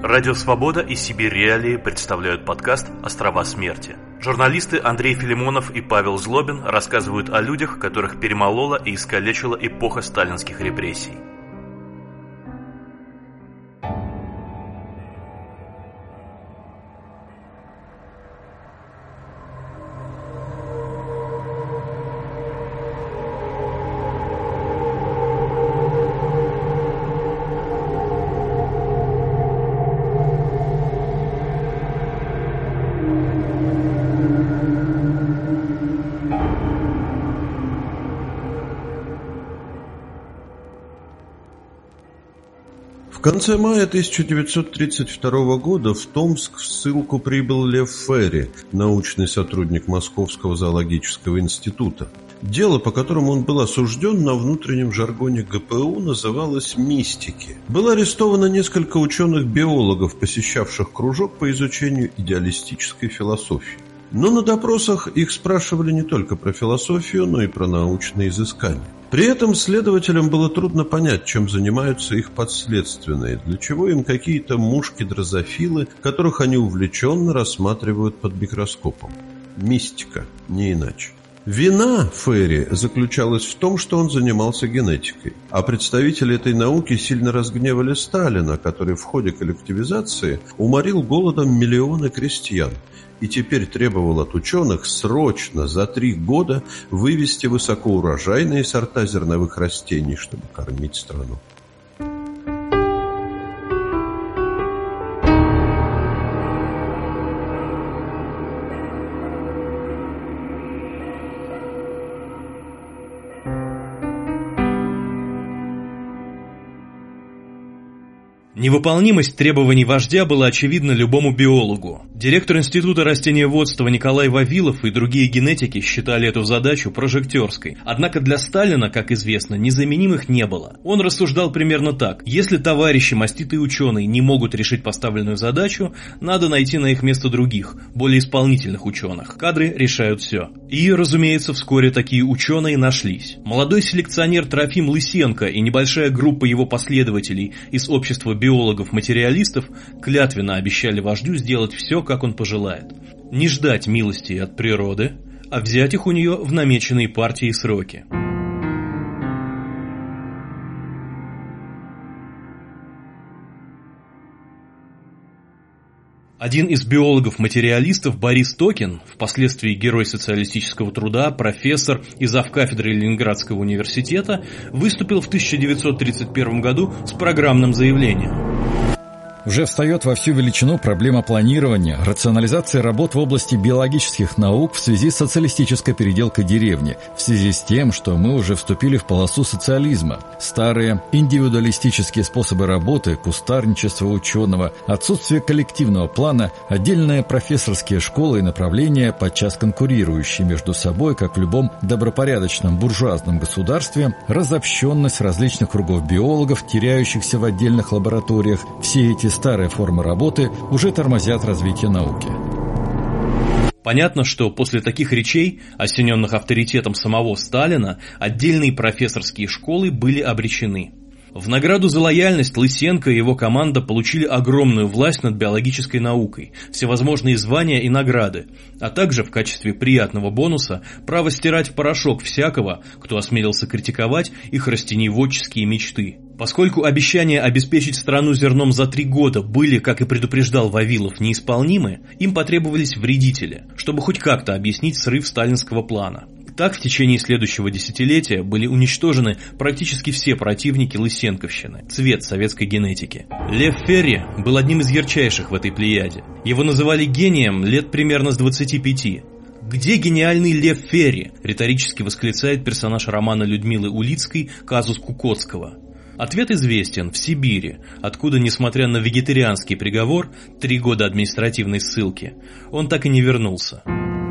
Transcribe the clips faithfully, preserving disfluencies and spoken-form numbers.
Радио «Свобода» и «Сибирь Реалии» представляют подкаст «Острова смерти». Журналисты Андрей Филимонов и Павел Злобин рассказывают о людях, которых перемолола и искалечила эпоха сталинских репрессий. В конце мая тысяча девятьсот тридцать второго года в Томск в ссылку прибыл Лев Ферри, научный сотрудник Московского зоологического института. Дело, по которому он был осужден, на внутреннем жаргоне ГПУ называлось «мистики». Было арестовано несколько ученых-биологов, посещавших кружок по изучению идеалистической философии. Но на допросах их спрашивали не только про философию, но и про научные изыскания. При этом следователям было трудно понять, чем занимаются их подследственные, для чего им какие-то мушки-дрозофилы, которых они увлеченно рассматривают под микроскопом. Мистика, не иначе. Вина Ферри заключалась в том, что он занимался генетикой, а представители этой науки сильно разгневали Сталина, который в ходе коллективизации уморил голодом миллионы крестьян и теперь требовал от ученых срочно за три года вывести высокоурожайные сорта зерновых растений, чтобы кормить страну. Невыполнимость требований вождя была очевидна любому биологу. Директор Института растениеводства Николай Вавилов и другие генетики считали эту задачу прожектерской. Однако для Сталина, как известно, незаменимых не было. Он рассуждал примерно так: если товарищи маститые ученые не могут решить поставленную задачу, надо найти на их место других, более исполнительных ученых. Кадры решают все. И, разумеется, вскоре такие ученые нашлись. Молодой селекционер Трофим Лысенко и небольшая группа его последователей из общества биологов-материалистов клятвенно обещали вождю сделать все, как он пожелает. Не ждать милости от природы, а взять их у нее в намеченные партии сроки. Один из биологов-материалистов, Борис Токин, впоследствии герой социалистического труда, профессор и завкафедры Ленинградского университета, выступил в тысяча девятьсот тридцать первом году с программным заявлением. Уже встает во всю величину проблема планирования, рационализации работ в области биологических наук в связи с социалистической переделкой деревни, в связи с тем, что мы уже вступили в полосу социализма. Старые индивидуалистические способы работы, кустарничество ученого, отсутствие коллективного плана, отдельные профессорские школы и направления, подчас конкурирующие между собой, как в любом добропорядочном буржуазном государстве, разобщенность различных кругов биологов, теряющихся в отдельных лабораториях, все эти старые формы работы уже тормозят развитие науки. Понятно, что после таких речей, осененных авторитетом самого Сталина, отдельные профессорские школы были обречены. В награду за лояльность Лысенко и его команда получили огромную власть над биологической наукой, всевозможные звания и награды, а также в качестве приятного бонуса право стирать в порошок всякого, кто осмелился критиковать их растениеводческие мечты. Поскольку обещания обеспечить страну зерном за три года были, как и предупреждал Вавилов, неисполнимы, им потребовались вредители, чтобы хоть как-то объяснить срыв сталинского плана. Так, в течение следующего десятилетия были уничтожены практически все противники лысенковщины, цвет советской генетики. Лев Ферри был одним из ярчайших в этой плеяде. Его называли гением лет примерно с двадцати пяти. «Где гениальный Лев Ферри?» – риторически восклицает персонаж романа Людмилы Улицкой «Казус Кукоцкого». Ответ известен: в Сибири, откуда, несмотря на вегетарианский приговор, три года административной ссылки, он так и не вернулся.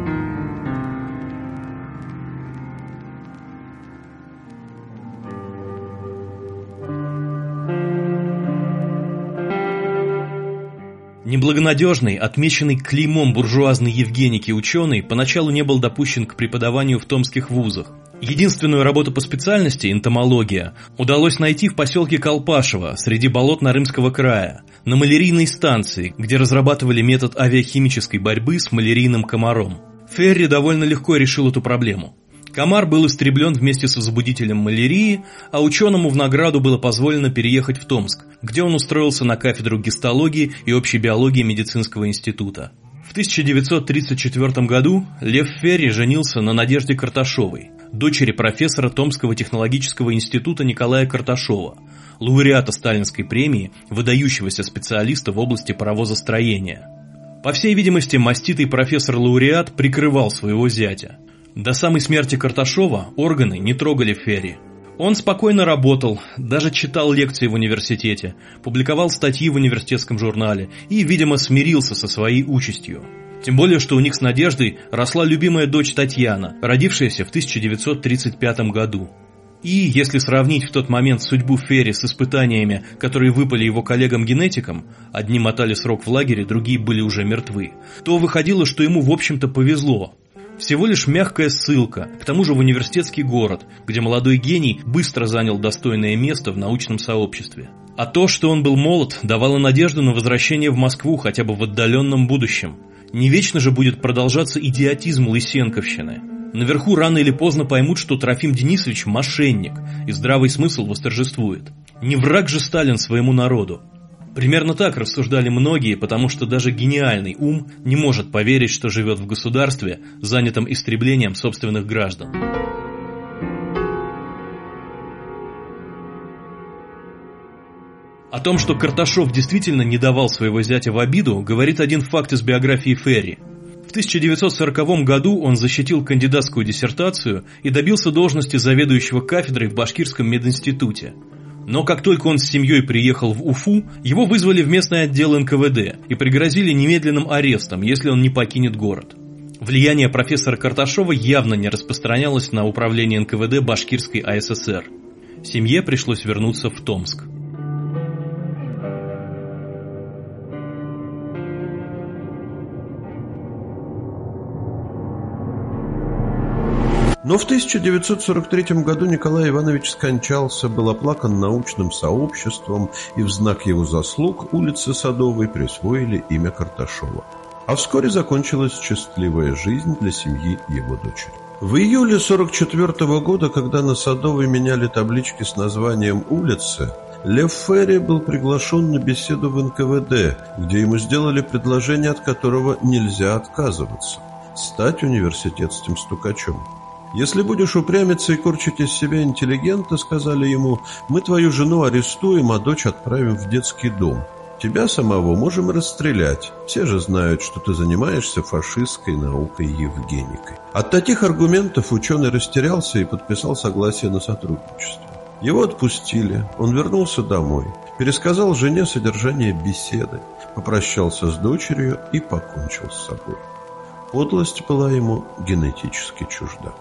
Неблагонадежный, отмеченный клеймом буржуазной евгеники ученый поначалу не был допущен к преподаванию в томских вузах. Единственную работу по специальности, энтомология, удалось найти в поселке Колпашево, среди болот Нарымского края, на малярийной станции, где разрабатывали метод авиахимической борьбы с малярийным комаром. Ферри довольно легко решил эту проблему. Комар был истреблен вместе с возбудителем малярии, а ученому в награду было позволено переехать в Томск, где он устроился на кафедру гистологии и общей биологии медицинского института. В тысяча девятьсот тридцать четвёртом году Лев Ферри женился на Надежде Карташовой, дочери профессора Томского технологического института Николая Карташова, лауреата Сталинской премии, выдающегося специалиста в области паровозостроения. По всей видимости, маститый профессор-лауреат прикрывал своего зятя. До самой смерти Карташова органы не трогали Ферри. Он спокойно работал, даже читал лекции в университете, публиковал статьи в университетском журнале и, видимо, смирился со своей участью. Тем более, что у них с Надеждой росла любимая дочь Татьяна, родившаяся в тысяча девятьсот тридцать пятом году. И если сравнить в тот момент судьбу Ферри с испытаниями, которые выпали его коллегам-генетикам, одни мотали срок в лагере, другие были уже мертвы, то выходило, что ему в общем-то повезло. Всего лишь мягкая ссылка, к тому же в университетский город, где молодой гений быстро занял достойное место в научном сообществе. А то, что он был молод, давало надежду на возвращение в Москву хотя бы в отдаленном будущем. Не вечно же будет продолжаться идиотизм лысенковщины. Наверху рано или поздно поймут, что Трофим Денисович мошенник, и здравый смысл восторжествует. Не враг же Сталин своему народу. Примерно так рассуждали многие, потому что даже гениальный ум не может поверить, что живет в государстве, занятом истреблением собственных граждан. О том, что Карташов действительно не давал своего зятя в обиду, говорит один факт из биографии Ферри. В тысяча девятьсот сороковом году он защитил кандидатскую диссертацию и добился должности заведующего кафедрой в Башкирском мединституте. Но как только он с семьей приехал в Уфу, его вызвали в местный отдел эн ка вэ дэ и пригрозили немедленным арестом, если он не покинет город. Влияние профессора Карташова явно не распространялось на управление эн ка вэ дэ Башкирской а эс эс эр. Семье пришлось вернуться в Томск. Но в тысяча девятьсот сорок третьем году Николай Иванович скончался, был оплакан научным сообществом, и в знак его заслуг улице Садовой присвоили имя Карташова. А вскоре закончилась счастливая жизнь для семьи его дочери. В июле сорок четвёртого года, когда на Садовой меняли таблички с названием улицы, Лев Ферри был приглашен на беседу в эн ка вэ дэ, где ему сделали предложение, от которого нельзя отказываться – стать университетским стукачом. «Если будешь упрямиться и корчить из себя интеллигента, — сказали ему, — мы твою жену арестуем, а дочь отправим в детский дом. Тебя самого можем расстрелять. Все же знают, что ты занимаешься фашистской наукой Евгеникой». От таких аргументов ученый растерялся и подписал согласие на сотрудничество. Его отпустили, он вернулся домой, пересказал жене содержание беседы, попрощался с дочерью и покончил с собой. Подлость была ему генетически чужда.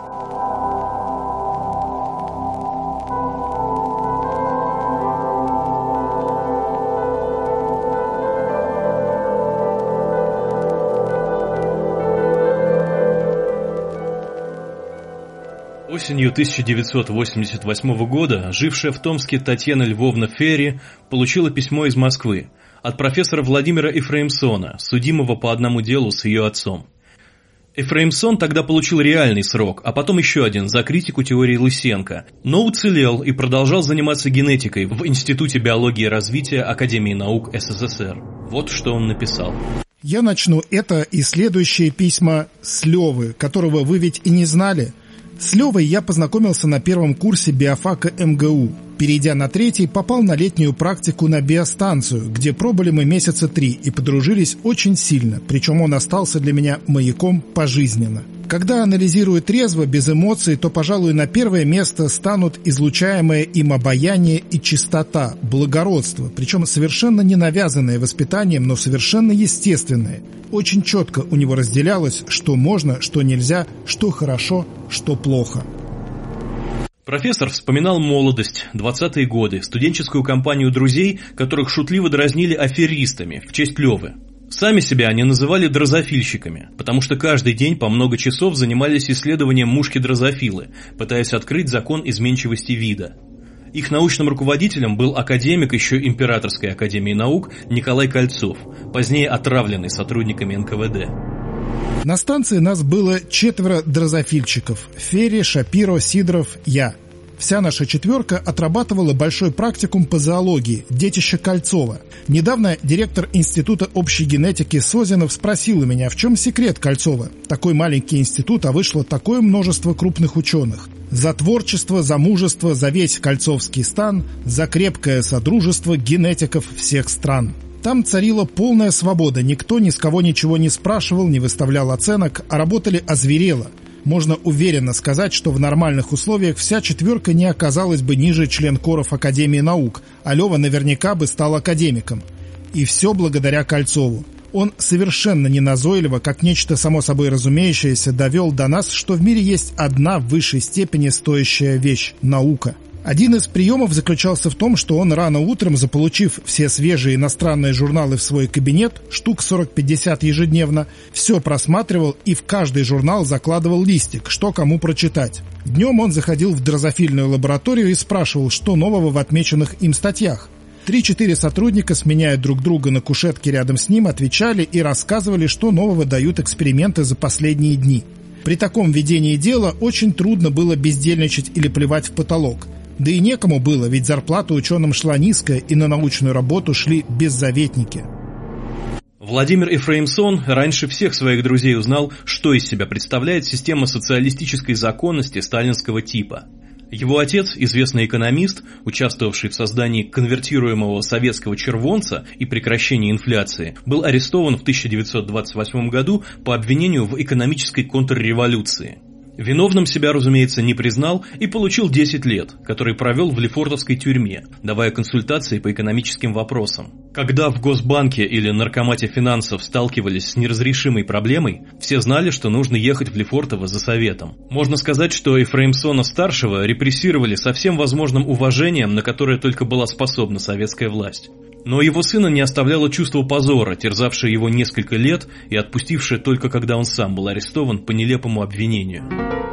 Осенью тысяча девятьсот восемьдесят восьмого года жившая в Томске Татьяна Львовна Ферри получила письмо из Москвы от профессора Владимира Ефраимсона, судимого по одному делу с ее отцом. Ефраимсон тогда получил реальный срок, а потом еще один за критику теории Лысенко, но уцелел и продолжал заниматься генетикой в Институте биологии и развития Академии наук эс эс эс эр. Вот что он написал. Я начну это и следующие письма с Левы, которого вы ведь и не знали. С Левой я познакомился на первом курсе биофака эм гэ у. Перейдя на третий, попал на летнюю практику на биостанцию, где пробыли мы месяца три и подружились очень сильно, причем он остался для меня маяком пожизненно. Когда анализирую трезво, без эмоций, то, пожалуй, на первое место станут излучаемое им обаяние и чистота, благородство, причем совершенно не навязанное воспитанием, но совершенно естественное. Очень четко у него разделялось, что можно, что нельзя, что хорошо, что плохо. Профессор вспоминал молодость, двадцатые годы, студенческую компанию друзей, которых шутливо дразнили аферистами в честь Левы. Сами себя они называли дрозофильщиками, потому что каждый день по много часов занимались исследованием мушки-дрозофилы, пытаясь открыть закон изменчивости вида. Их научным руководителем был академик еще Императорской академии наук Николай Кольцов, позднее отравленный сотрудниками эн ка вэ дэ. На станции нас было четверо дрозофильщиков – Ферри, Шапиро, Сидоров, я. Вся наша четверка отрабатывала большой практикум по зоологии, детище Кольцова. Недавно директор Института общей генетики Созинов спросил у меня, в чем секрет Кольцова. Такой маленький институт, а вышло такое множество крупных ученых. За творчество, за мужество, за весь кольцовский стан, за крепкое содружество генетиков всех стран. Там царила полная свобода, никто ни с кого ничего не спрашивал, не выставлял оценок, а работали озверело. Можно уверенно сказать, что в нормальных условиях вся четверка не оказалась бы ниже членкоров Академии наук, а Лева наверняка бы стал академиком. И все благодаря Кольцову. Он совершенно неназойливо, как нечто само собой разумеющееся, довел до нас, что в мире есть одна в высшей степени стоящая вещь – наука. Один из приемов заключался в том, что он рано утром, заполучив все свежие иностранные журналы в свой кабинет, штук сорок-пятьдесят ежедневно, все просматривал и в каждый журнал закладывал листик, что кому прочитать. Днем он заходил в дрозофильную лабораторию и спрашивал, что нового в отмеченных им статьях. Три-четыре сотрудника, сменяя друг друга на кушетке рядом с ним, отвечали и рассказывали, что нового дают эксперименты за последние дни. При таком ведении дела очень трудно было бездельничать или плевать в потолок. Да и некому было, ведь зарплата ученым шла низкая, и на научную работу шли беззаветники. Владимир Ефраимсон раньше всех своих друзей узнал, что из себя представляет система социалистической законности сталинского типа. Его отец, известный экономист, участвовавший в создании конвертируемого советского червонца и прекращении инфляции, был арестован в тысяча девятьсот двадцать восьмом году по обвинению в экономической контрреволюции. Виновным себя, разумеется, не признал и получил десять лет, которые провел в Лефортовской тюрьме, давая консультации по экономическим вопросам. Когда в Госбанке или Наркомате финансов сталкивались с неразрешимой проблемой, все знали, что нужно ехать в Лефортово за советом. Можно сказать, что Ефраимсона-старшего репрессировали со всем возможным уважением, на которое только была способна советская власть. Но его сына не оставляло чувство позора, терзавшее его несколько лет и отпустившее только когда он сам был арестован по нелепому обвинению.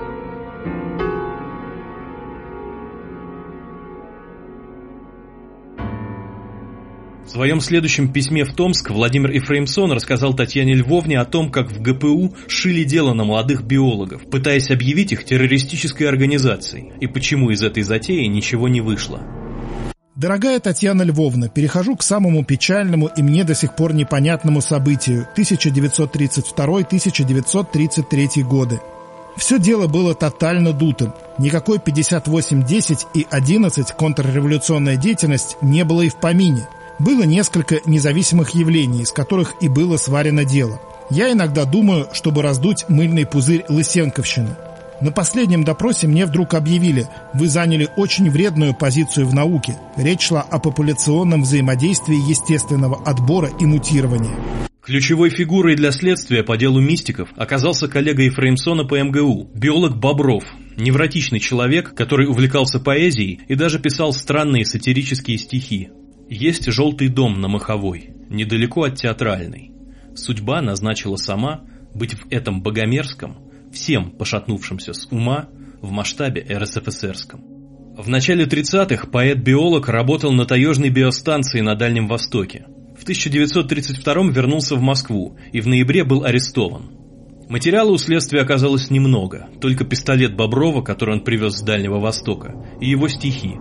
В своем следующем письме в Томск Владимир Ефраимсон рассказал Татьяне Львовне о том, как в гэ пэ у шили дело на молодых биологов, пытаясь объявить их террористической организацией, и почему из этой затеи ничего не вышло. Дорогая Татьяна Львовна, перехожу к самому печальному и мне до сих пор непонятному событию – тысяча девятьсот тридцать второй — тысяча девятьсот тридцать третий годы. Все дело было тотально дутым. Никакой пятьдесят восемь десять и одиннадцать контрреволюционная деятельность не было и в помине. Было несколько независимых явлений, из которых и было сварено дело. Я иногда думаю, чтобы раздуть мыльный пузырь лысенковщины. На последнем допросе мне вдруг объявили: вы заняли очень вредную позицию в науке. Речь шла о популяционном взаимодействии естественного отбора и мутирования. Ключевой фигурой для следствия по делу мистиков оказался коллега Ефраимсона по эм гэ у, биолог Бобров, невротичный человек, который увлекался поэзией и даже писал странные сатирические стихи. Есть желтый дом на Маховой, недалеко от Театральной. Судьба назначила сама быть в этом богомерзком, всем пошатнувшимся с ума в масштабе эр эс эф эс эрском. В начале тридцатых поэт-биолог работал на таежной биостанции на Дальнем Востоке. В тысяча девятьсот тридцать втором вернулся в Москву и в ноябре был арестован. Материала у следствия оказалось немного, только пистолет Боброва, который он привез с Дальнего Востока, и его стихи.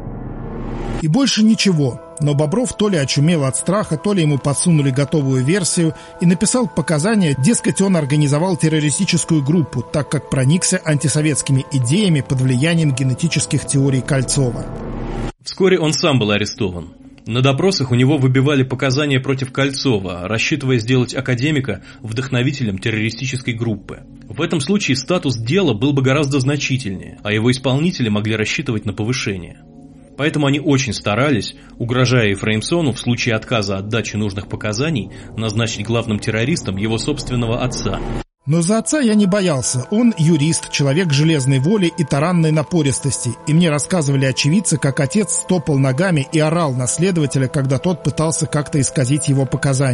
И больше ничего, но Бобров то ли очумел от страха, то ли ему подсунули готовую версию и написал показания, дескать, он организовал террористическую группу, так как проникся антисоветскими идеями под влиянием генетических теорий Кольцова. Вскоре он сам был арестован. На допросах у него выбивали показания против Кольцова, рассчитывая сделать академика вдохновителем террористической группы. В этом случае статус дела был бы гораздо значительнее, а его исполнители могли рассчитывать на повышение. Поэтому они очень старались, угрожая Ефраимсону в случае отказа от дачи нужных показаний, назначить главным террористом его собственного отца. Но за отца я не боялся. Он юрист, человек железной воли и таранной напористости. И мне рассказывали очевидцы, как отец стопал ногами и орал на следователя, когда тот пытался как-то исказить его показания.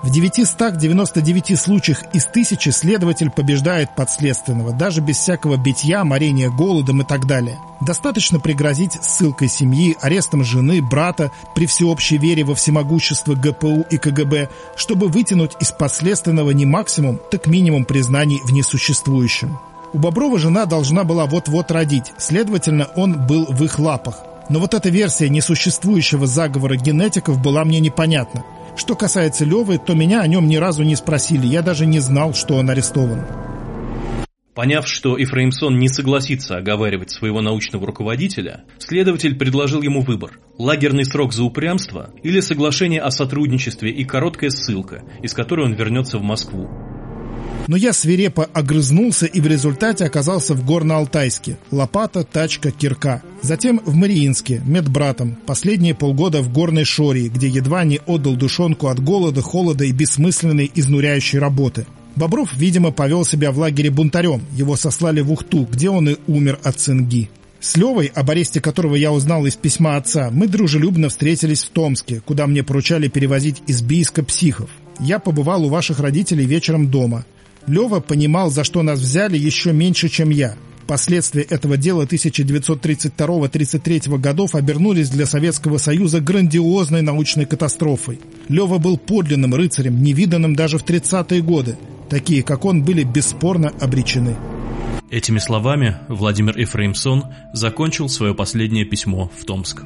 В девятистах девяноста девяти случаях из тысячи следователь побеждает подследственного, даже без всякого битья, морения голодом и так далее. Достаточно пригрозить ссылкой семьи, арестом жены, брата при всеобщей вере во всемогущество гэ пэ у и ка гэ бэ, чтобы вытянуть из подследственного не максимум, так минимум признаний в несуществующем. У Боброва жена должна была вот-вот родить, следовательно, он был в их лапах. Но вот эта версия несуществующего заговора генетиков была мне непонятна. Что касается Левы, то меня о нем ни разу не спросили, я даже не знал, что он арестован. Поняв, что Ефраимсон не согласится оговаривать своего научного руководителя, следователь предложил ему выбор – лагерный срок за упрямство или соглашение о сотрудничестве и короткая ссылка, из которой он вернется в Москву. Но я свирепо огрызнулся и в результате оказался в Горно-Алтайске. Лопата, тачка, кирка. Затем в Мариинске, медбратом. Последние полгода в Горной Шории, где едва не отдал душонку от голода, холода и бессмысленной изнуряющей работы. Бобров, видимо, повел себя в лагере бунтарем. Его сослали в Ухту, где он и умер от цинги. С Левой, об аресте которого я узнал из письма отца, мы дружелюбно встретились в Томске, куда мне поручали перевозить из Бийска психов. Я побывал у ваших родителей вечером дома. Лева понимал, за что нас взяли, еще меньше, чем я. Последствия этого дела тысяча девятьсот тридцать второго — тридцать третьего годов обернулись для Советского Союза грандиозной научной катастрофой. Лева был подлинным рыцарем, невиданным даже в тридцатые годы. Такие, как он, были бесспорно обречены. Этими словами Владимир Ефраимсон закончил свое последнее письмо в Томск.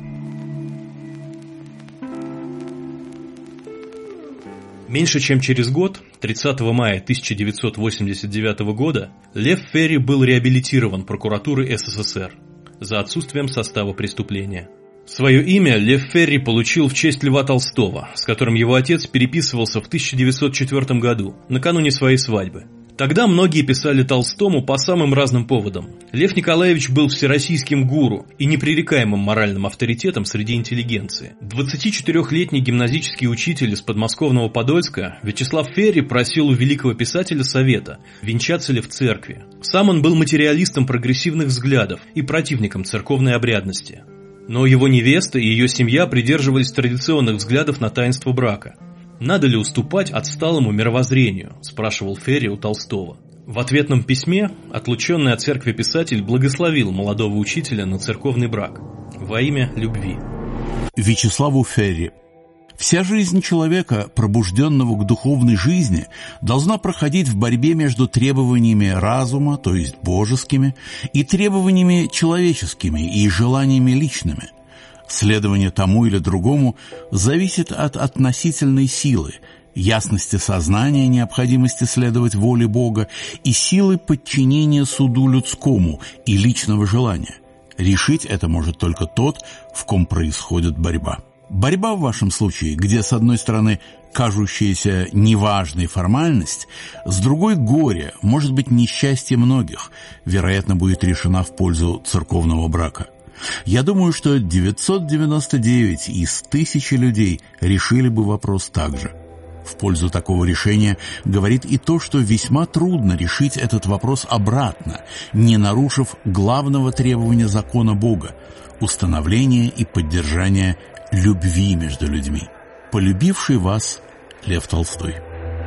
Меньше чем через год, тридцатого мая тысяча девятьсот восемьдесят девятого года, Лев Ферри был реабилитирован прокуратурой эс эс эс эр за отсутствием состава преступления. Свое имя Лев Ферри получил в честь Льва Толстого, с которым его отец переписывался в тысяча девятьсот четвёртом году, накануне своей свадьбы. Тогда многие писали Толстому по самым разным поводам. Лев Николаевич был всероссийским гуру и непререкаемым моральным авторитетом среди интеллигенции. двадцатичетырёхлетний гимназический учитель из подмосковного Подольска Вячеслав Ферри просил у великого писателя совета, венчаться ли в церкви. Сам он был материалистом прогрессивных взглядов и противником церковной обрядности. Но его невеста и ее семья придерживались традиционных взглядов на таинство брака. «Надо ли уступать отсталому мировоззрению?» – спрашивал Ферри у Толстого. В ответном письме отлученный от церкви писатель благословил молодого учителя на церковный брак во имя любви. Вячеславу Ферри. Вся жизнь человека, пробужденного к духовной жизни, должна проходить в борьбе между требованиями разума, то есть божескими, и требованиями человеческими и желаниями личными. Следование тому или другому зависит от относительной силы, ясности сознания, необходимости следовать воле Бога и силы подчинения суду людскому и личного желания. Решить это может только тот, в ком происходит борьба. Борьба в вашем случае, где с одной стороны кажущаяся неважной формальность, с другой горе, может быть несчастье многих, вероятно, будет решена в пользу церковного брака. Я думаю, что девятьсот девяносто девять из тысячи людей решили бы вопрос так же. В пользу такого решения говорит и то, что весьма трудно решить этот вопрос обратно, не нарушив главного требования закона Бога – установления и поддержания любви между людьми. Полюбивший вас Лев Толстой.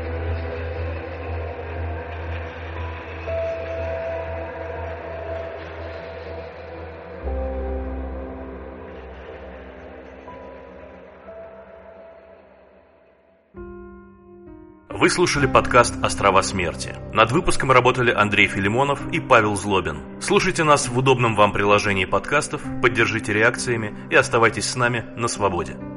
Вы слушали подкаст «Острова смерти». Над выпуском работали Андрей Филимонов и Павел Злобин. Слушайте нас в удобном вам приложении подкастов, поддержите реакциями и оставайтесь с нами на свободе.